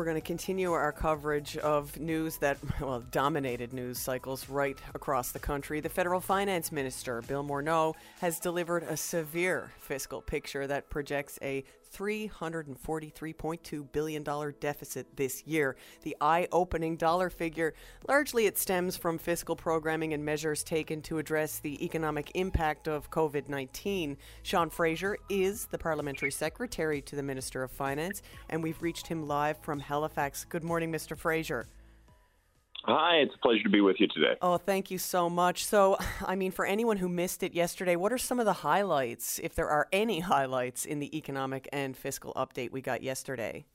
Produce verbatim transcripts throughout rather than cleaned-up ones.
we're going to continue our coverage of news that, well, dominated news cycles right across the country. The federal finance minister, Bill Morneau, has delivered a severe fiscal picture that projects a three hundred forty-three point two billion dollars deficit this year. The eye-opening dollar figure, largely it stems from fiscal programming and measures taken to address the economic impact of covid nineteen. Sean Fraser is the parliamentary secretary to the Minister of Finance, and we've reached him live from Halifax. Good morning, Mister Fraser. Hi, it's a pleasure to be with you today. Oh, thank you so much. So, I mean, for anyone who missed it yesterday, what are some of the highlights, if there are any highlights, in the economic and fiscal update we got yesterday?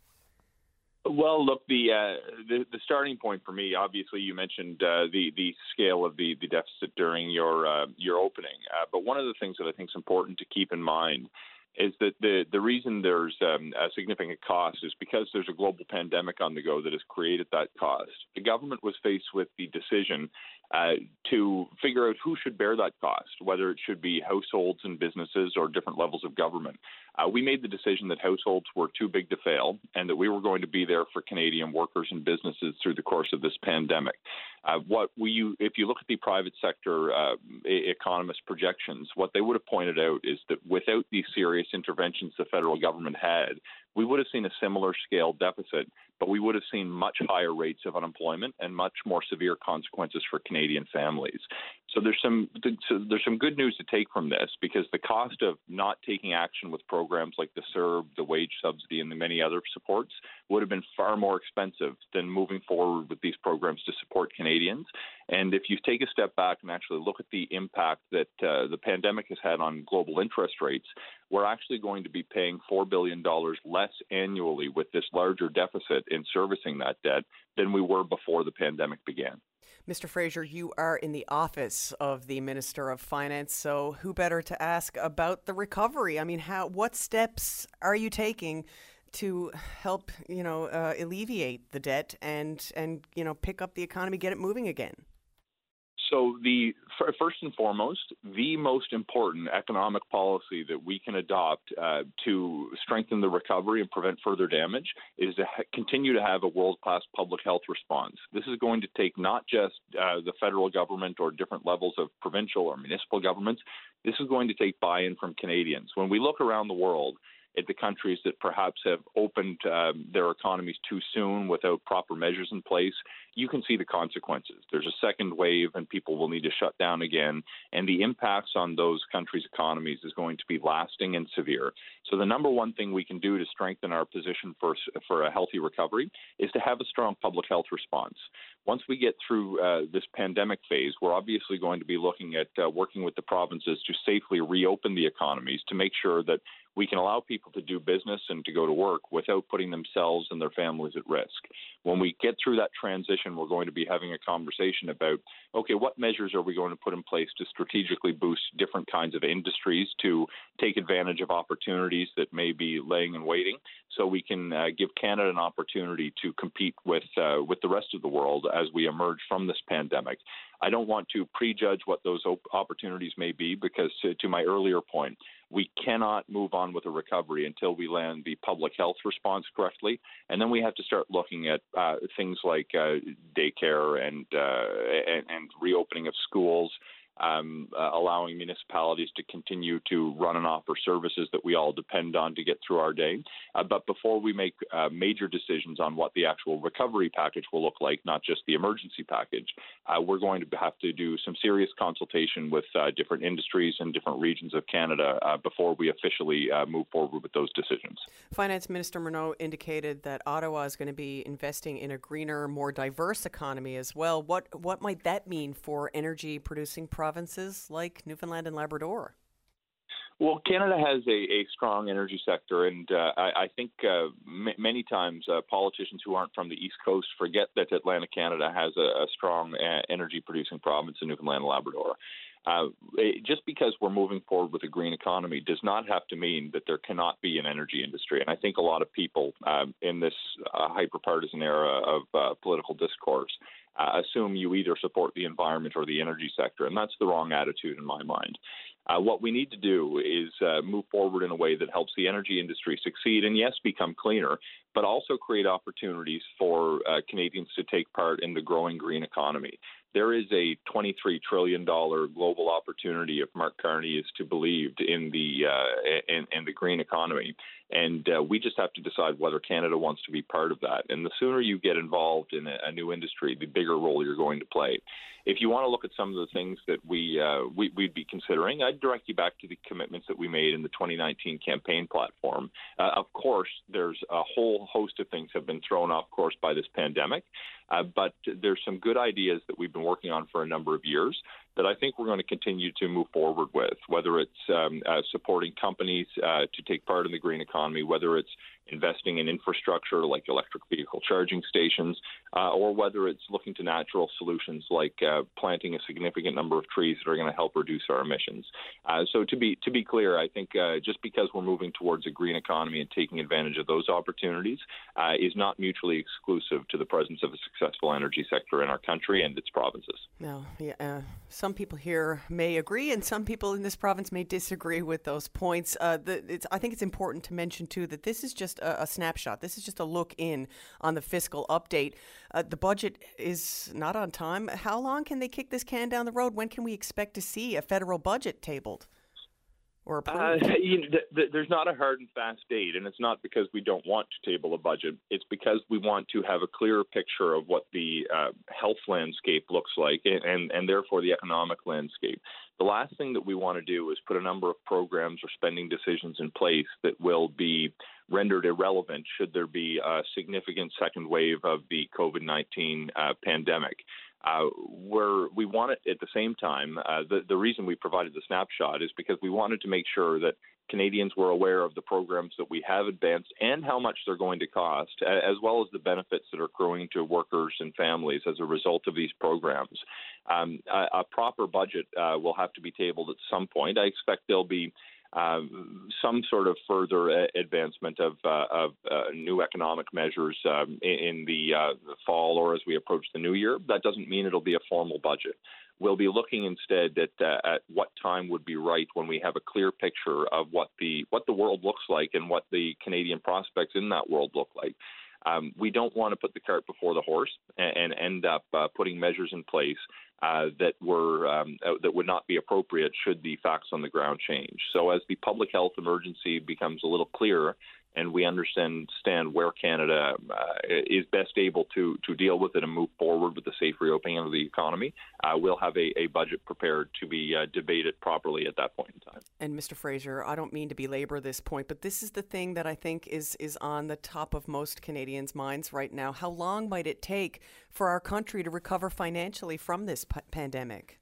Well, look, the uh, the, the starting point for me, obviously, you mentioned uh, the the scale of the, the deficit during your uh, your opening. Uh, but one of the things that I think is important to keep in mind is that the, the reason there's um, a significant cost is because there's a global pandemic on the go that has created that cost. The government was faced with the decision uh, to figure out who should bear that cost, whether it should be households and businesses or different levels of government. Uh, we made the decision that households were too big to fail and that we were going to be there for Canadian workers and businesses through the course of this pandemic. Uh, what we, if you look at the private sector uh, economist projections, what they would have pointed out is that without these serious interventions the federal government had, we would have seen a similar scale deficit, but we would have seen much higher rates of unemployment and much more severe consequences for Canadian families. So there's some so there's some good news to take from this, because the cost of not taking action with programs like the C E R B, the wage subsidy, and the many other supports would have been far more expensive than moving forward with these programs to support Canadians. And if you take a step back and actually look at the impact that uh, the pandemic has had on global interest rates, we're actually going to be paying four billion dollars less annually with this larger deficit in servicing that debt than we were before the pandemic began. Mister Fraser, you are in the office of the Minister of Finance, so who better to ask about the recovery? I mean, how? What steps are you taking to help, you know, uh, alleviate the debt and, and, you know, pick up the economy, get it moving again? So the first and foremost, the most important economic policy that we can adopt uh, to strengthen the recovery and prevent further damage is to ha- continue to have a world-class public health response. This is going to take not just uh, the federal government or different levels of provincial or municipal governments. This is going to take buy-in from Canadians. When we look around the world at the countries that perhaps have opened um, their economies too soon without proper measures in place, you can see the consequences. There's a second wave and people will need to shut down again, and the impacts on those countries' economies is going to be lasting and severe. So the number one thing we can do to strengthen our position for, for a healthy recovery is to have a strong public health response. Once we get through uh, this pandemic phase, we're obviously going to be looking at uh, working with the provinces to safely reopen the economies to make sure that we can allow people to do business and to go to work without putting themselves and their families at risk. When we get through that transition, we're going to be having a conversation about, okay, what measures are we going to put in place to strategically boost different kinds of industries to take advantage of opportunities that may be laying in waiting, so we can uh, give Canada an opportunity to compete with uh, with the rest of the world as we emerge from this pandemic. I don't want to prejudge what those op- opportunities may be, because to, to my earlier point, we cannot move on with a recovery until we land the public health response correctly. And then we have to start looking at uh, things like uh, daycare and, uh, and and reopening of schools, um, uh, allowing municipalities to continue to run and offer services that we all depend on to get through our day. Uh, but before we make uh, major decisions on what the actual recovery package will look like, not just the emergency package, uh, we're going to have to do some serious consultation with uh, different industries and different regions of Canada uh, before we officially uh, move forward with those decisions. Finance Minister Morneau indicated that Ottawa is going to be investing in a greener, more diverse economy as well. What what might that mean for energy-producing provinces like Newfoundland and Labrador? Well, Canada has a, a strong energy sector, and uh, I, I think uh, m- many times uh, politicians who aren't from the East Coast forget that Atlantic Canada has a, a strong uh, energy-producing province in Newfoundland and Labrador. Uh, it, just because we're moving forward with a green economy does not have to mean that there cannot be an energy industry. And I think a lot of people um, in this uh, hyper-partisan era of uh, political discourse uh, assume you either support the environment or the energy sector, and that's the wrong attitude in my mind. Uh, what we need to do is uh, move forward in a way that helps the energy industry succeed and, yes, become cleaner, but also create opportunities for uh, Canadians to take part in the growing green economy. There is a twenty-three trillion dollars global opportunity, if Mark Carney is to believe, in the uh, in, in the green economy, and uh, we just have to decide whether Canada wants to be part of that. And the sooner you get involved in a, a new industry, the bigger role you're going to play. If you want to look at some of the things that we, uh, we we'd be considering, I'd direct you back to the commitments that we made in the twenty nineteen campaign platform. Uh, of course, there's a whole host of things have been thrown off course by this pandemic, uh, but there's some good ideas that we've been working on for a number of years that I think we're going to continue to move forward with, whether it's um, uh, supporting companies uh, to take part in the green economy, whether it's investing in infrastructure like electric vehicle charging stations, uh, or whether it's looking to natural solutions like uh, planting a significant number of trees that are going to help reduce our emissions. Uh, so to be to be clear, I think uh, just because we're moving towards a green economy and taking advantage of those opportunities uh, is not mutually exclusive to the presence of a successful energy sector in our country and its provinces. No, yeah, uh, some people here may agree, and some people in this province may disagree with those points. Uh, the, it's, I think it's important to mention, too, that this is just a, a snapshot. This is just a look in on the fiscal update. Uh, the budget is not on time. How long can they kick this can down the road? When can we expect to see a federal budget tabled or approved? Uh, you know, th- th- there's not a hard and fast date, and it's not because we don't want to table a budget. It's because we want to have a clearer picture of what the uh, health landscape looks like and, and, and therefore the economic landscape. The last thing that we want to do is put a number of programs or spending decisions in place that will be rendered irrelevant should there be a significant second wave of the COVID nineteen uh, pandemic. Uh, where we want it at the same time, uh, the, the reason we provided the snapshot is because we wanted to make sure that Canadians were aware of the programs that we have advanced and how much they're going to cost, as well as the benefits that are accruing to workers and families as a result of these programs. Um, a, a proper budget uh, will have to be tabled at some point. I expect there'll be Uh, some sort of further uh, advancement of, uh, of uh, new economic measures um, in, in the, uh, the fall or as we approach the new year. That doesn't mean it'll be a formal budget. We'll be looking instead at, uh, at what time would be right when we have a clear picture of what the what the world looks like and what the Canadian prospects in that world look like. Um, we don't want to put the cart before the horse and, and end up uh, putting measures in place uh, that were um, uh, that would not be appropriate should the facts on the ground change. So as the public health emergency becomes a little clearer and we understand where Canada uh, is best able to to deal with it and move forward with the safe reopening of the economy, uh, we'll have a, a budget prepared to be uh, debated properly at that point in time. And Mister Fraser, I don't mean to belabor this point, but this is the thing that I think is, is on the top of most Canadians' minds right now. How long might it take for our country to recover financially from this p- pandemic?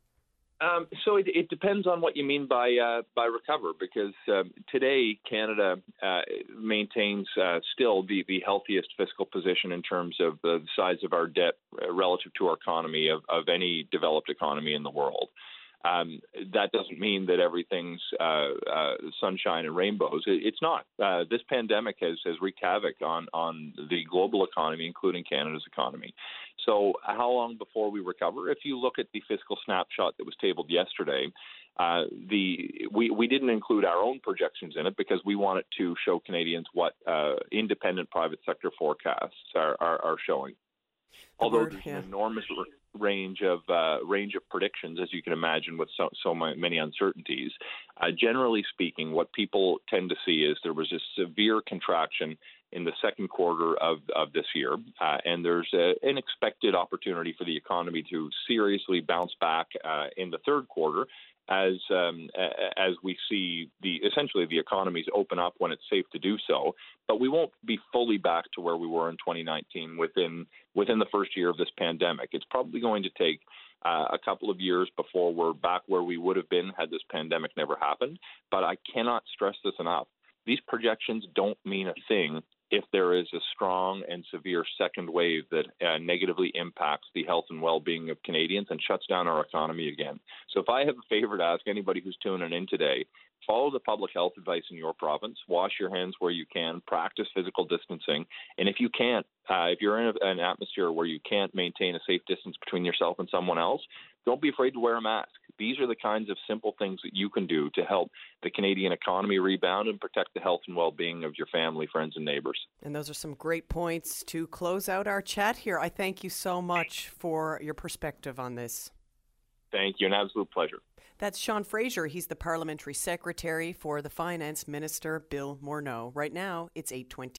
Um, so it, it depends on what you mean by uh, by recover, because um, today Canada uh, maintains uh, still the, the healthiest fiscal position in terms of the size of our debt relative to our economy of, of any developed economy in the world. Um, that doesn't mean that everything's uh, uh, sunshine and rainbows. It, it's not. Uh, this pandemic has, has wreaked havoc on, on the global economy, including Canada's economy. So how long before we recover? If you look at the fiscal snapshot that was tabled yesterday, uh, the we, we didn't include our own projections in it because we wanted to show Canadians what uh, independent private sector forecasts are, are, are showing. The Although word, there's yeah. an enormous range of uh, range of predictions, as you can imagine, with so, so many uncertainties. Uh, generally speaking, what people tend to see is there was a severe contraction in the second quarter of, of this year, uh, and there's a, an expected opportunity for the economy to seriously bounce back uh, in the third quarter as um, as we see the essentially the economies open up when it's safe to do so. But we won't be fully back to where we were in twenty nineteen within within the first year of this pandemic. It's probably going to take uh, a couple of years before we're back where we would have been had this pandemic never happened. But I cannot stress this enough. These projections don't mean a thing if there is a strong and severe second wave that uh, negatively impacts the health and well-being of Canadians and shuts down our economy again. So if I have a favor to ask anybody who's tuning in today, follow the public health advice in your province, wash your hands where you can, practice physical distancing, and if you can't, uh, if you're in a, an atmosphere where you can't maintain a safe distance between yourself and someone else, don't be afraid to wear a mask. these are the kinds of simple things that you can do to help the Canadian economy rebound and protect the health and well-being of your family, friends, and neighbors. And those are some great points to close out our chat here. I thank you so much for your perspective on this. Thank you. An absolute pleasure. That's Sean Fraser. He's the Parliamentary Secretary for the Finance Minister, Bill Morneau. Right now, it's eight twenty.